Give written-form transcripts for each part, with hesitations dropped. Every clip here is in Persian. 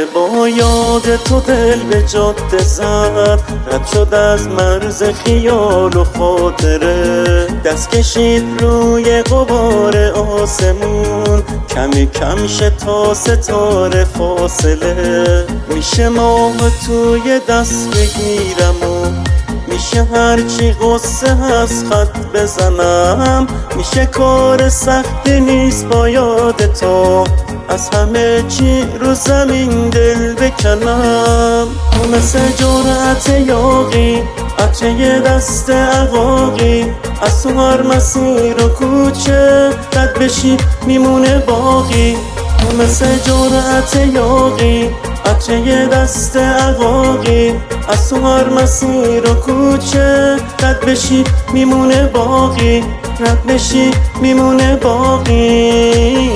با یاد تو دل به جاده زد، رد شد از مرز خیال و خاطره، دست کشید روی غبار آسمون، کمی کم شه تا ستاره فاصله. میشه ماه توی دست بگیرم و میشه هرچی غصه هست خط بزنم، میشه کار سختی نیست با یاد تو از همه چی رو زمین دل بکنم. تو مثل جرأت یاغی، عطر دست عقاقی، از تو هر مسیر و کوچه رد بشی میمونه باقی. تو مثل جرأت یاغی، عطر دست عقاقی، از تو هر مسیر و کوچه رد بشی میمونه باقی، رد بشی میمونه باقی.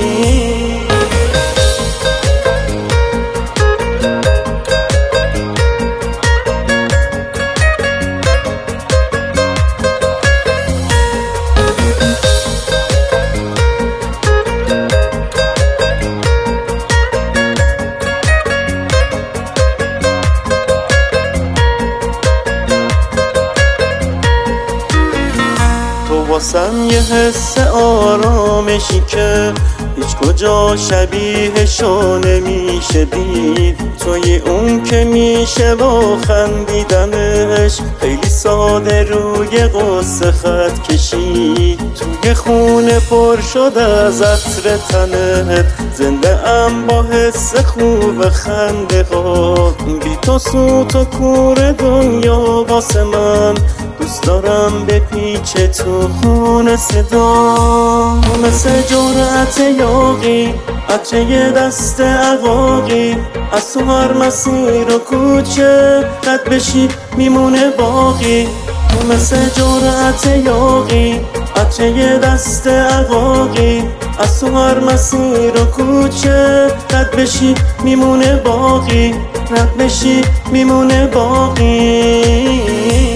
واسم یه حس آرامشی که هیچ کجا شبیهشو نمیشه دید، توی اون که میشه با خندیدنش خیلی ساده روی قصه خط کشید. توی خونه پر شد از عطر تنت، زنده ام با حس خوب خنده ها، بی تو سوت و کور دنیا واسه من، دوست دارم به پیچ تو خونه صدا. تو مثل جرأت یاغی، عطر دست عقاقی، از تو هر مسیر و کوچه رد بشی میمونه باقی. تو مثل جرأت یاغی، عطر دست عقاقی، از تو هر مسیر و کوچه رد بشی میمونه باقی، رد بشی میمونه باقی.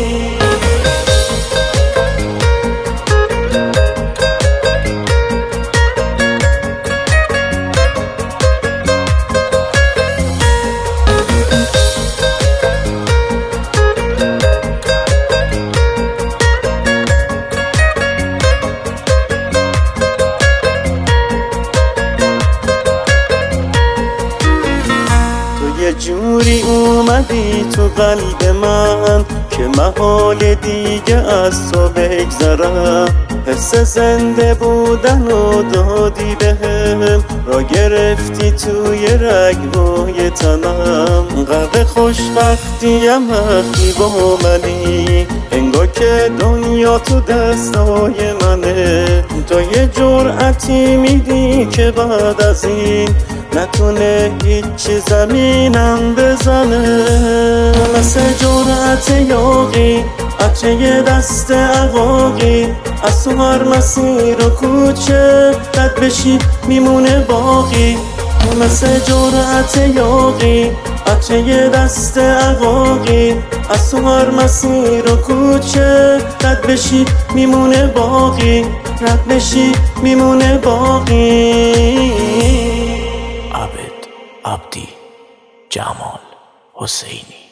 یه جوری اومدی تو قلب من که محال دیگه از تو بگذرم، حس زنده بودن و دادی بهم، را گرفتی توی رگ‌های تنم. غرق خوشبختیم وقتی با منی، انگار که دنیا تو دستای منه. تو یه جرأتی میدی که بعد از این نتونه هیچی زمینم بزنه. مثل جرأت یاغی، عطر دست عقاقی، از تو هر مسیر و کوچه رد بشی میمونه باقی. مثل جرأت یاغی، عطر دست عقاقی، از تو هر مسیر و کوچه رد بشی میمونه باقی، رد بشی میمونه باقی. عبد عبدی جمال حسینی.